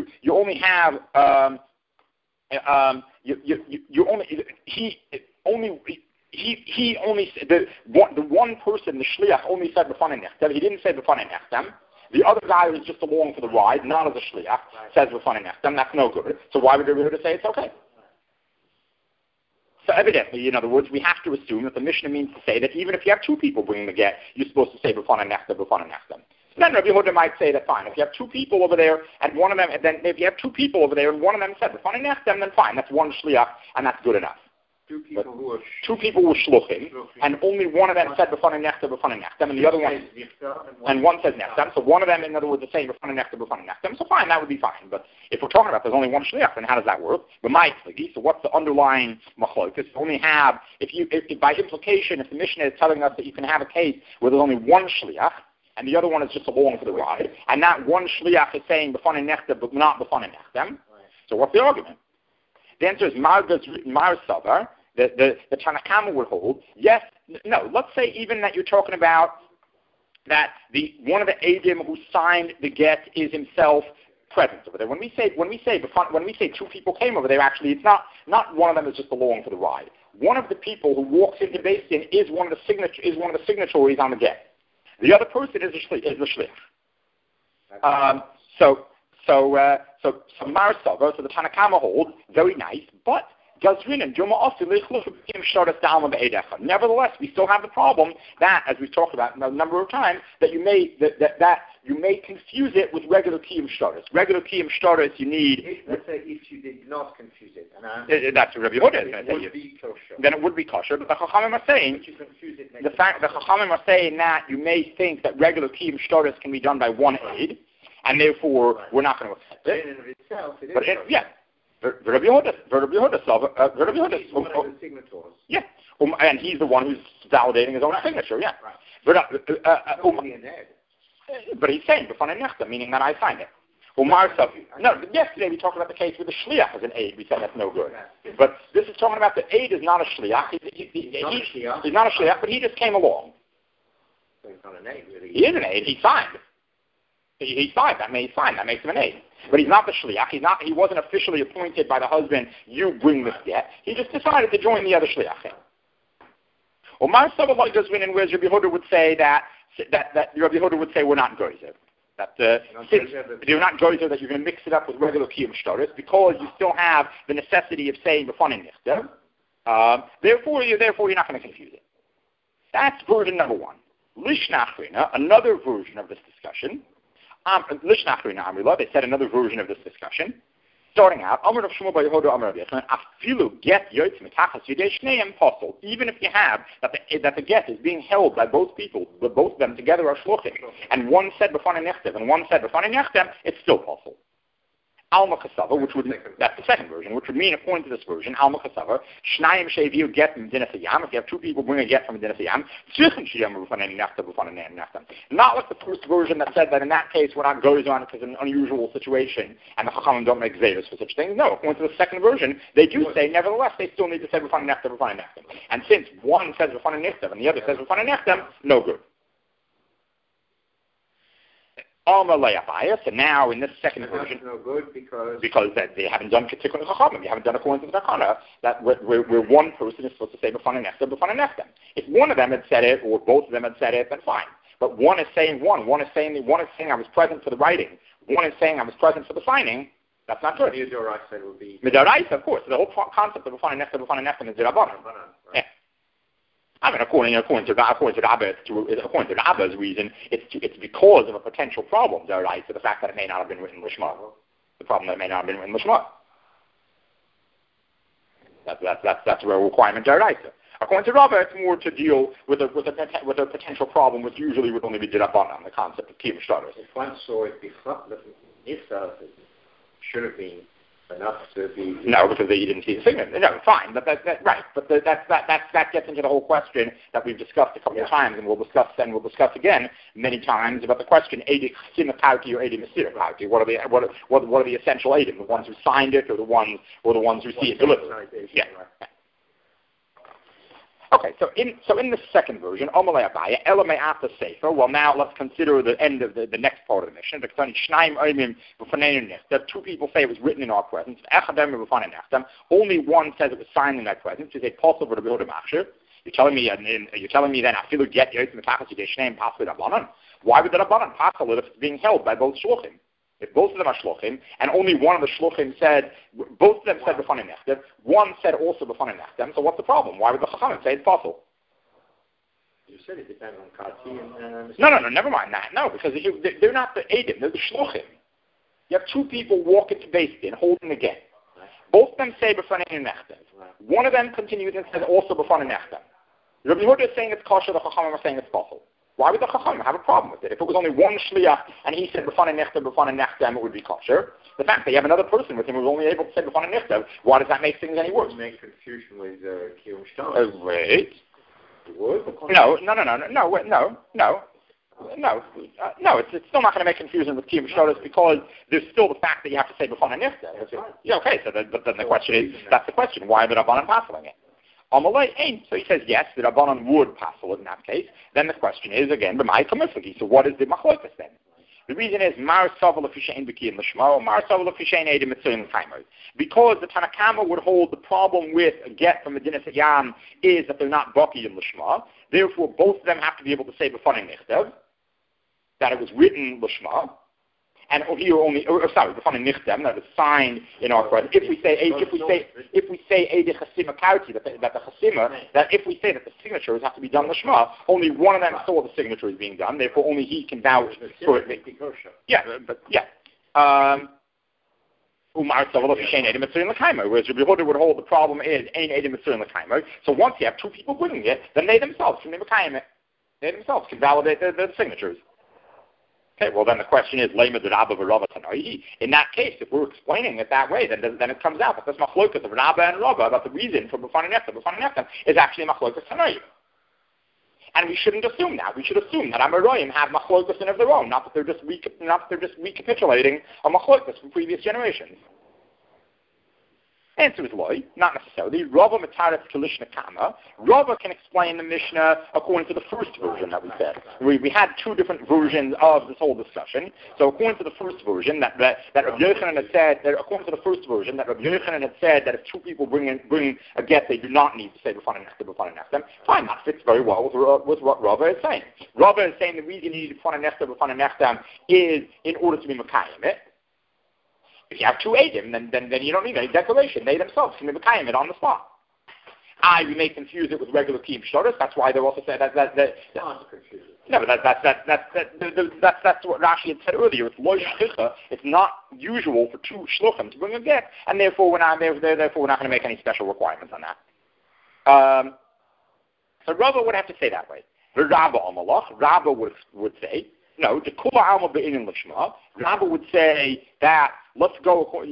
the one person, the shliach, only said b'fanei nechtev. He didn't say b'fanei nechtem. The other guy who's just along for the ride, not as a shliach, says b'fanei nechtem. That's no good. So why would Rabbi Yehuda say it's okay? So evidently, in other words, we have to assume that the Mishnah means to say that even if you have two people bringing the get, you're supposed to say b'fanei nechtem, b'fanei nechtem. Then Rabbi Yehuda might say that fine. If you have two people over there and one of them, then if you have two people over there and one of them said b'fanei nechtem, then fine. That's one shliach and that's good enough. Two people were shluchim, and only one of them said b'fanei nechtem, and the other one, and one says nechtem. So one of them, in other words, is saying b'fanei nechtem. So fine, that would be fine. But if we're talking about there's only one shliach, then how does that work? So what's the underlying machlokes? Only have if by implication, if the Mishnah is telling us that you can have a case where there's only one shliach, and the other one is just along for the ride, and that one shliach is saying b'fanei nechtem, but not b'fanei nechtem. So what's the argument? The answer is Mar Savar. The Tanakama would hold, yes, no. Let's say even that you're talking about that one of the Eidim who signed the get is himself present over there. When we say two people came over there, actually it's not one of them is just along for the ride. One of the people who walks into Beis Din is one of the signatories on the get. The other person is the shliach. So Mar Savar, so the Tanakama hold, very nice, but nevertheless, we still have the problem that, as we've talked about a number of times, that you may confuse it with regular kiyum shtaris. Regular kiyum shtaris, you need. Let's say if you did not confuse it, that's what Rabbi Yehuda is going to tell you. Then it would be kosher. But the Chachamim are saying the Chachamim are saying that you may think that regular kiyum shtaris can be done by one aid, and therefore we're not going to accept it. In and of itself, it is. But Rabbi Yehuda is one of the signatories. Yeah, and he's the one who's validating his own signature. Yeah, right. But he's saying b'fanei nechtem, meaning that I signed it. Yesterday we talked about the case with the shliach as an aid. We said that's no good. But this is talking about the aid is not a shliach. He's not a shliach, but he just came along. So he's not an aid, really. He is an aid. He signed. He signed. That makes him an aid. But he's not the shliach. He wasn't officially appointed by the husband. You bring this get. He just decided to join the other shliachim. Omar Sabbalah goes in, and whereas Rabbi Yehuda would say that Rabbi Yehuda would say we're not goyzer. That you're not goyzer, that you're going to mix it up with regular kiyum shtaris because you still have the necessity of saying b'fanei nechtem. Therefore you're not going to confuse it. That's version number one. Lishna Achrina, another version of this discussion. They said another version of this discussion. Starting out, even if you have that the get is being held by both people, but both of them together are shluchim, and one said b'fanei nechtem and one said b'fanei nechtem, it's still possible. Alma Kasava, that's the second version, which would mean, according to this version, Alma Kasava, Shnayim Sheviu get from Medina Yam. If you have two people bring a get from Medina Yam, not like the first version that said that in that case we're not goes on because it's an unusual situation and the Chachamim don't make zayas for such things. No, according to the second version, they do say, nevertheless, they still need to say b'fanei nechtem. And since one says b'fanei nechtem and the other says b'fanei nechtem, no good. And now in this second version, no good because that they haven't done Tikkun Chachamim, you haven't done according to the Takana, that where one person is supposed to say b'fanei nechtem. If one of them had said it, or both of them had said it, then fine. But one is saying one is saying I was present for the writing, one is saying I was present for the signing. That's not good. Midoraisa would be Midoraisa, of course. The whole concept of b'fanei nechtem is D'Rabbanan. Yeah. I mean, according to Rabba's reason, it's because of a potential problem, right? So the fact that it may not have been written Lishma. The problem that it may not have been written Lishma. That's a requirement, right? According to Rabba, it's more to deal with a potential problem, which usually would only be D'Rabbanan, the concept of kiyum shtaris. If one saw it before, it should have been enough to be... No, because you didn't see the signature. No, fine, but that right. But that gets into the whole question that we've discussed a couple of times, and we'll discuss again many times about the question: Eidi Chasimah or Eidi Mesirah Kauti. What are the essential Eidim? The ones who signed it, or the ones who see it delivered? Yeah. Okay, so in the second version, Omalei Abaya, Elamei Ata Sefer. Well, now let's consider the end of the next part of the mission. That two people say it was written in our presence. Only one says it was signed in that presence. Is it possible to build a machshir? You're telling me then I feel get Yosef Metachas Yidei Pasul Rabbanan. Why would the Rabbanan pasul it if it's being held by both shluchim? If both of them are shluchim, and only one of the shluchim said, both of them said b'fanei nechtem, one said also b'fanei nechtem, so what's the problem? Why would the chachamim say it's possible? You said it depends on Kati and... No, never mind that. No, because they're not the Eidim, they're the shluchim. You have two people walk into Beis Din holding the get. Both of them say b'fanei nechtem. One of them continues and says also b'fanei nechtem. Rabbi Yehuda is saying it's kosher, the chachamim are saying it's possible. Why would the Chachamim have a problem with it? If it was only one shliach and he said b'fanei nechtem, it would be kosher. The fact that you have another person with him who's only able to say b'fanei nechtem, why does that make things any worse? It would make confusion with Kiyum Shtar. Wait. It would? No. It's still not going to make confusion with Kiyum Shtar because there's still the fact that you have to say b'fanei nechtem. Right. Yeah, okay. But then the question is, that's the question. Why are the Rabbanan passing it? So he says yes, the Rabbanan would passel in that case. Then the question is again, b'mai kamiflagi. So what is the machlokas then? The reason is mar savel l'fishein b'kiyim l'shma, mar savel l'fishein edim mitzuyin l'chaimer. Because the Tanakama would hold the problem with a get from Medina Sayyam is that they're not baki in l'shma. Therefore, both of them have to be able to say b'fanei nechtem that it was written l'shma. And here only, b'fanei nechtem that is signed in our presence. If we say Eidi Chasimah Kauti, that the Chasimah, that if we say that the signatures have to be done l'shma, only one of them saw the signature is being done. Therefore, only he can vouch for it. Whereas Rabbi Yehuda would hold the problem is Ein Edim Mitzvah L'Kaimer. So once you have two people bringing it, then they themselves can L'Kaimer. They themselves can validate the signatures. Okay, well then the question is, in that case, if we're explaining it that way, then it comes out that this machlokas of Rabba and Rabba about the reason for b'fanei nechtem is actually machlokas tanoim. And we shouldn't assume that. We should assume that Amoraim have machlokas of their own, not that they're just recapitulating a machlokas from previous generations. Answer is loy, not necessarily. Rava Mataretz Kalishna Kama. Rava can explain the Mishnah according to the first version that we said. We had two different versions of this whole discussion. So according to the first version, that Rabbi Yochanan had said, that if two people bring a get, they do not need to say b'fanei nechtem. Fine, that fits very well with what Rava is saying. Rava is saying the reason you need b'fanei nechtem is in order to be mekayim it. If you have two Eidim, then you don't need any declaration. They themselves can be mekayim it on the spot. We may confuse it with regular Kiyum Shtaros. That's why they also said that. No, but that's what Rashi had said earlier. It's lo shchicha. It's not usual for two shluchim to bring a get, and therefore we're not going to make any special requirements on that. So Rava would have to say that way. The Rabba Amalach, Rabba would say. No, the Kula Alma Be'inin Lishma. Rabba would say that let's go with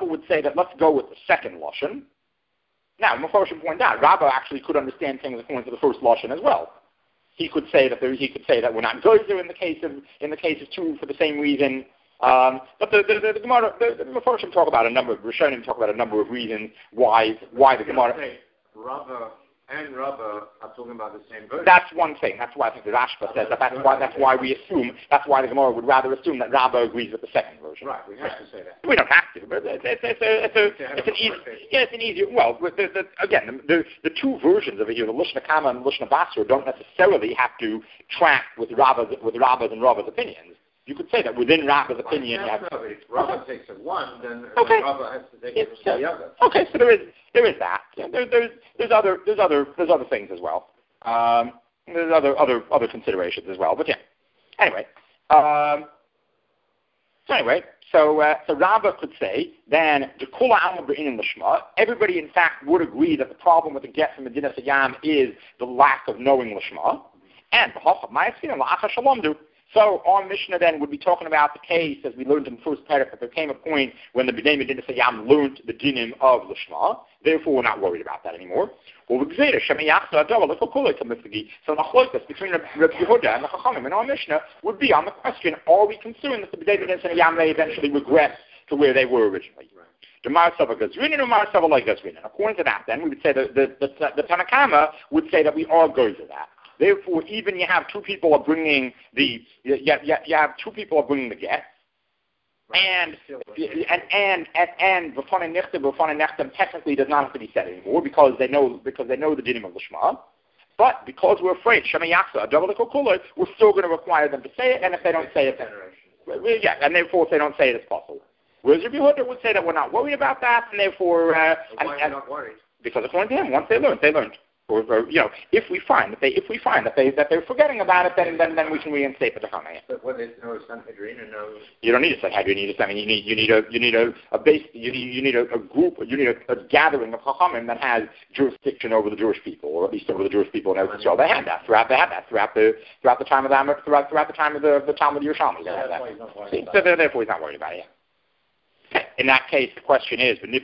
the second lashon. Now, Mephosh should point out, Rabba actually could understand things according to the first lashon as well. He could say that we're not gozer in the case of two for the same reason. But the Gemara, the Mephosh talk about a number of Rishonim talk about a number of reasons why the Gemara. Rabba and Rabba are talking about the same verse. That's one thing. That's why I think the Rashba says that's why we assume. That's why the Gemara would rather assume that Rabba agrees with the second version. Right. We have to say that. We don't have to, but it's an easier. Well, the two versions of it here, the Lishna Kama and the Lishna Basra, don't necessarily have to track with Rabba's and Rabba's opinions. You could say that within Rabba's opinion, you have. If Rabba takes it one, then Rabba has to take it the other. Okay, so there is that. Yeah, there's other things as well. There's other considerations as well. But yeah. Anyway. So Rabba could say then the Kula Alma Be'inin Lishma. Everybody in fact would agree that the problem with the get from Medina Sayyam is the lack of knowing Lishma. And So our Mishnah then would be talking about the case, as we learned in the first paragraph, that there came a point when the B'nai Medina Sayyam learned the dinim of Lishma. Therefore, we're not worried about that anymore. So the machlokes between Rabbi Yehuda and the Chachamim in our Mishnah would be on the question, are we concerned that the B'nai Medina Sayyam may eventually regress to where they were originally? According to that, then, we would say that the Tanakama would say that we are going to that. Therefore, even you have two people are bringing the get, and v'fanei nechtem technically does not have to be said anymore because they know the dinim of the Shema. But because we're afraid Shema Yachsa, we're still going to require them to say it, and if they don't say it, then and therefore if they don't say it, it's possible. Whereas Rabbi Yehuda would say that we're not worried about that, and therefore why are you not worried? Because according to him, once they learned. Or if we find that they're forgetting about it, then we can reinstate the Tachana. But when there's no Sanhedrin and no, you don't need a Sanhedrin. You need a base. You need a group. You need a gathering of Chachamim that has jurisdiction over the Jewish people, or at least over the Jewish people in Eretz Yisrael. They had that throughout the time of the Talmud Yerushalmi. So therefore, he's not worried about it. In that case, the question is, in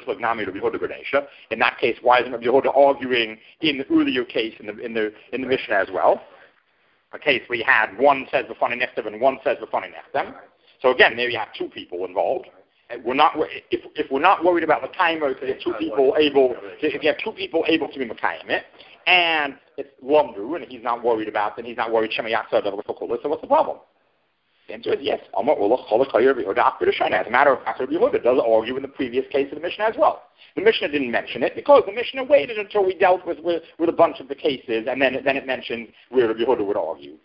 that case, why isn't Rabbi Yehuda arguing in the earlier case in the Mishnah as well? A case where you had one says b'fanei nechtem and one says b'fanei nechtem. So again, there you have two people involved. And if we're not worried about the timer, if you have two people able to be Mekayim it, and it's Lumdu, and he's not worried about, then he's not worried Shema Yachsa. So what's the problem? The answer is yes. As a matter of fact, Rabbi Yehuda does argue in the previous case of the Mishnah as well. The Mishnah didn't mention it because the Mishnah waited until we dealt with a bunch of the cases, and then it mentioned where Rabbi Yehuda would argue.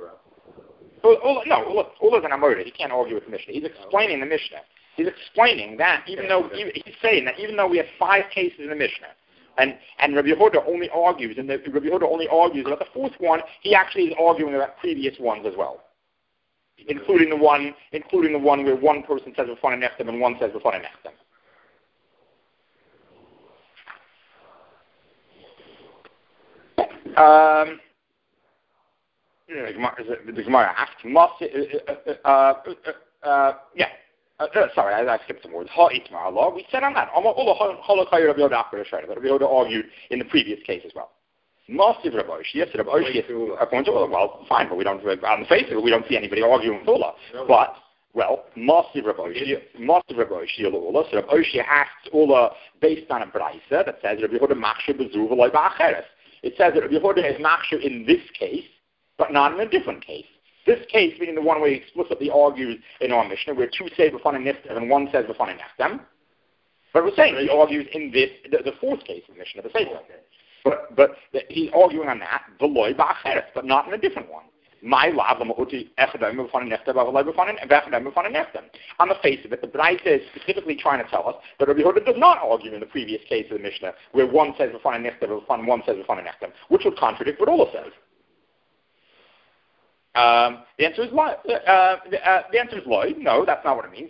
Ula is an Amorah. He can't argue with the Mishnah. He's explaining the Mishnah. He's explaining that he's saying that even though we have 5 cases in the Mishnah, and Rabbi Yehuda only argues, about the fourth one, he actually is arguing about previous ones as well. Including the one where one person says b'fanei nechtem and one says b'fanei nechtem. The Gemara asks, sorry, I skipped some words. Ha'itmar Allah. We said on that. Rabbi Yehuda argued in the previous case as well. Massive Rabbi Oshia, according to well, fine, but we don't, on the face of it, we don't see anybody arguing with Ula. But, Massive Rabbi Oshia, Ula, so Rabbi Oshia asks Ula based on a Braisa that says Rabbi Yehuda machshir b'zuv v'loi ba'acheres. It says that Rabbi Yehuda is machshir in this case, but not in a different case. This case, meaning the one where he explicitly argues in our Mishnah, where 2 say b'fanei nechtem and 1 says b'fanei nechtem. But we're saying he argues in this, the fourth case of the Mishnah, the Sefer. But he's arguing on that, v'loi ba'acheres, but not in a different one. On the face of it, the Braisa is specifically trying to tell us that Rabbi Yehuda does not argue in the previous case of the Mishnah, where one says b'fanei nechtem and one says b'fanei nechtem, which would contradict what Ola says. The answer is loy. No, that's not what it means.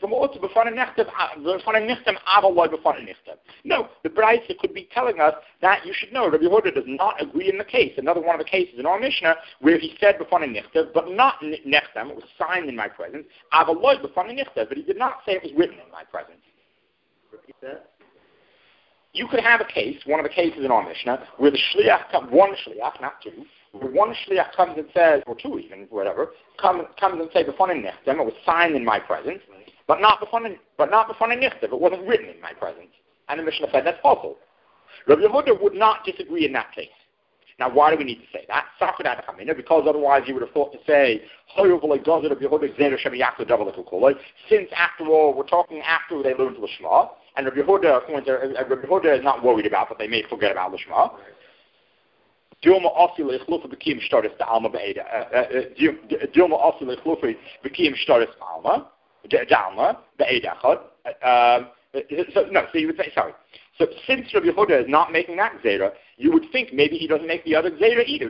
No, the Braisa could be telling us that you should know Rabbi Yehuda does not agree in the case. Another one of the cases in our Mishnah where he said b'fanei nechtem, but not nechtem. It was signed in my presence. Avaloy b'fanei nechtem, but he did not say it was written in my presence. Repeat that. You could have a case, one of the cases in our Mishnah, where the shliach, one shliach, not two, where one shliach comes and says, or two even, whatever, comes and says b'fanei nechtem, it was signed in my presence, but not b'fanei nechtem, it wasn't written in my presence. And the Mishnah said that's false. Rabbi Yehuda would not disagree in that case. Now, why do we need to say that? Because otherwise you would have thought to say, since after all, we're talking after they learned Lishma, and Rabbi Yehuda is not worried about that they may forget about Lishma. Dilma Osile Chlufa Bekim Shtaris to Alma Be'eda. Dilma Osile Chlufa Bekim Shtaris Alma Be'eda. So you would say, sorry. So since Rabbi Yehuda is not making that Gzeira, you would think maybe he doesn't make the other Gzeira either.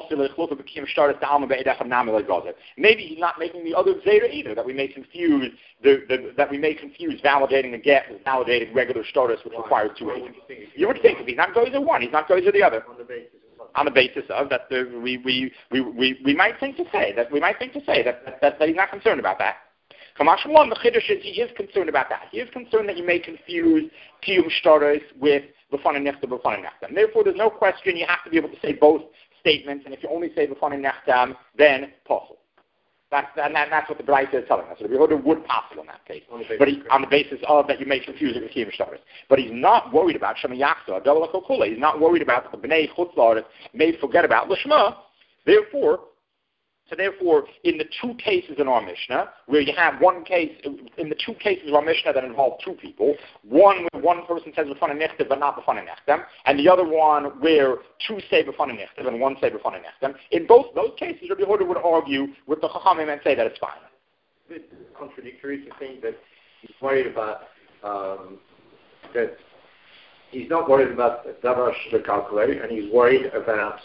Maybe he's not making the other Gzeira either, that we may confuse validating the get with validating regular status, which requires 2 agents. You would think if he's not going to one, he's not going to the other. On the basis of on the basis of that we might think to say that he's not concerned about that. Kamash Malon, the Chiddush is he is concerned about that. He is concerned that you may confuse Kiyum Shtaros with B'fana Nechtam, B'fana Nechtam. Therefore, there's no question you have to be able to say both statements, and if you only say B'fana Nechtam, then possible. That's what the Braita is telling us. So the Yehuda would possible in that case, but on the basis of that you may confuse it with Kiyum Shtaros. But he's not worried about Shema Yachsa, Adela Kokula. He's not worried about the B'nai Chutz La'aretz may forget about Lishma. Therefore, in the two cases in our Mishnah, where you have one case, in the two cases of our Mishnah that involve two people, one where one person says B'fana Nechtam but not B'fana Nechtam, and the other one where two say B'fana Nechtam and one say B'fana Nechtam, in both those cases, Rabbi Yehuda would argue with the Chachamim and say that it's fine. It's contradictory to think that he's worried about, that he's not worried about Davar Sh'lekalkulei, and he's worried about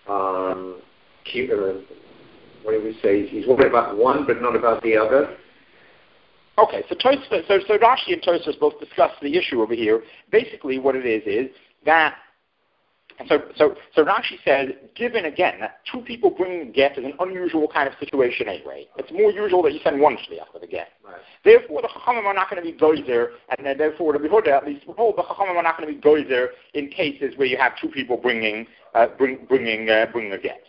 what do we say? He's worried about one, but not about the other. Okay, so Rashi and Tosfos both discuss the issue over here. Basically, what it is that. So Rashi says, given again that two people bringing a get is an unusual kind of situation anyway. It's more usual that you send one shliach with a get. Right. Therefore, the chachamim are not going to be goyzer, and then therefore the Yehuda at least will hold the chachamim are not going to be goyzer in cases where you have two people bringing a get.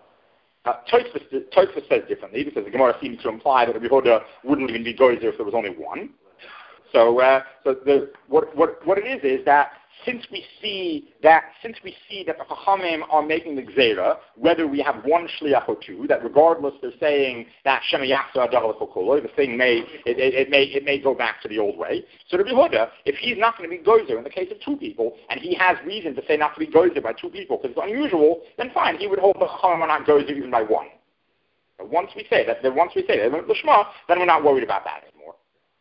Tosfos says differently because the Gemara seems to imply that the Yehuda wouldn't even be goyzer if there was only one. So what it is that since we see that the Chachamim are making the Gzeira, whether we have one Shliach or two, that regardless they're saying that Shema Yachsa Adar L'Kokolo, the thing may go back to the old way. So the Yehuda, if he's not going to be gozer in the case of two people, and he has reason to say not to be gozer by two people because it's unusual, then fine, he would hold the Chachamim are not gozer even by one. But once we say that, L'Shma, then we're not worried about that anymore.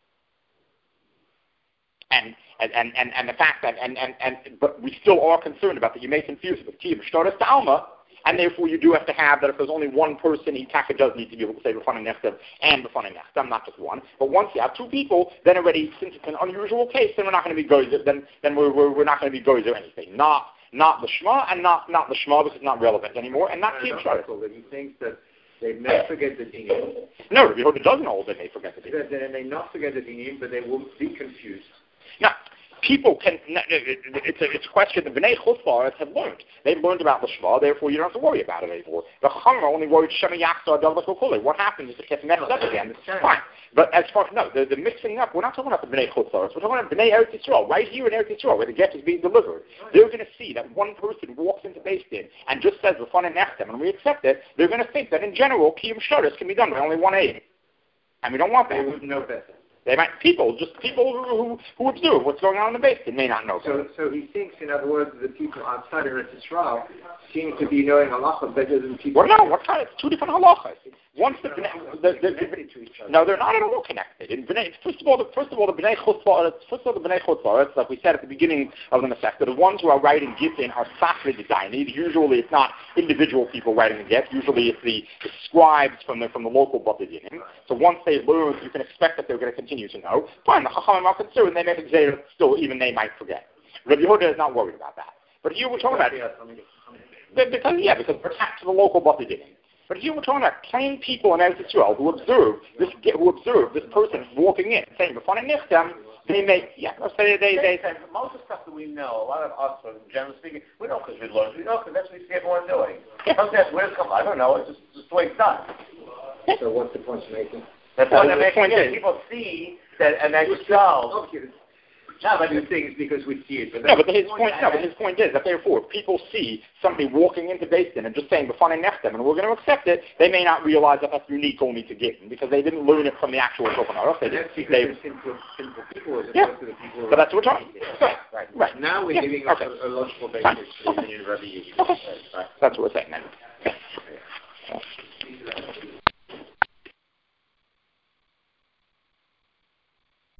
And the fact that but we still are concerned about that you may confuse it with Kiyum Shtaros to Alma, and therefore you do have to have that if there's only one person, he does need to be able to say B'fana Nechtam and B'fana Nechtam, not just one. But once you have two people, then already, since it's an unusual case, then we're not going to be gozer. Then we're not going to be gozer anything. Not the Shema and not the Shema because it's not relevant anymore, and not Kiyum Shtaros. That he thinks that they may forget the dinim. No, Rabbi Yehuda doesn't hold that they forget the dinim. They may not forget the dinim, but they will be confused. Now, people can. It's a question the B'nai Chutz La'aretz have learned. They've learned about the Shema, therefore you don't have to worry about it anymore. The Chachamim only worried Shema Yachsa Adar L'Kokolo. What happens is it gets messed up again. Fine, but as far as the mixing up, we're not talking about the B'nai Chutz La'aretz. We're talking about B'nai Eretz Yisrael. Right here in Eretz Yisrael, where the get is being delivered, they're going to see that one person walks into Beis Din and just says B'fana Nechtam, and we accept it. They're going to think that in general Kiyum Shtaros can be done by only one aid, and we don't want that. They wouldn't know better. They might people who observe what's going on in the Beis Din may not know. So he thinks, in other words, the people outside of Eretz Yisrael seem to be knowing halacha better than people. Well, no, what kind? It's two different halachas. Once connected to each other. No, they're not at all connected. First of all, the B'nai Chutz La'aretz, like we said at the beginning of the Masechta, the ones who are writing Gittin are Safri Didaini. Usually, it's not individual people writing the get. Usually, it's the scribes from the local Bati Dinim. So once they learn, you can expect that they're going to continue to know. Fine, the Chachamim are concerned. They make a Gzeira, still even they might forget. Rabbi Yehuda is not worried about that. But here we're talking about because we're attached to the local Bati Dinim. But here we're talking about plain people in Eretz Yisrael who observe this person walking in, saying B'fana Nechtam. They may, most of the stuff that we know, a lot of us, generally speaking, we know because we learned. We know because that's what we see everyone doing. Sometimes where's come? I don't know. It's just the way it's done. So what's the point you're making? That's what I'm making. People see that, and they yourselves. No, but the thing is because we see it. But his point is that therefore, if people see somebody walking into Beis Din and just saying B'fana Nechtam, and we're going to accept it, they may not realize that that's unique only to Gittin because they didn't learn it from the actual Shulchan Aruch. That's because they're simple people as opposed to the people. But that's what we're talking about. Right. Now we're giving us a logical basis in Rabbi Yehuda. Okay. That's what we're saying then.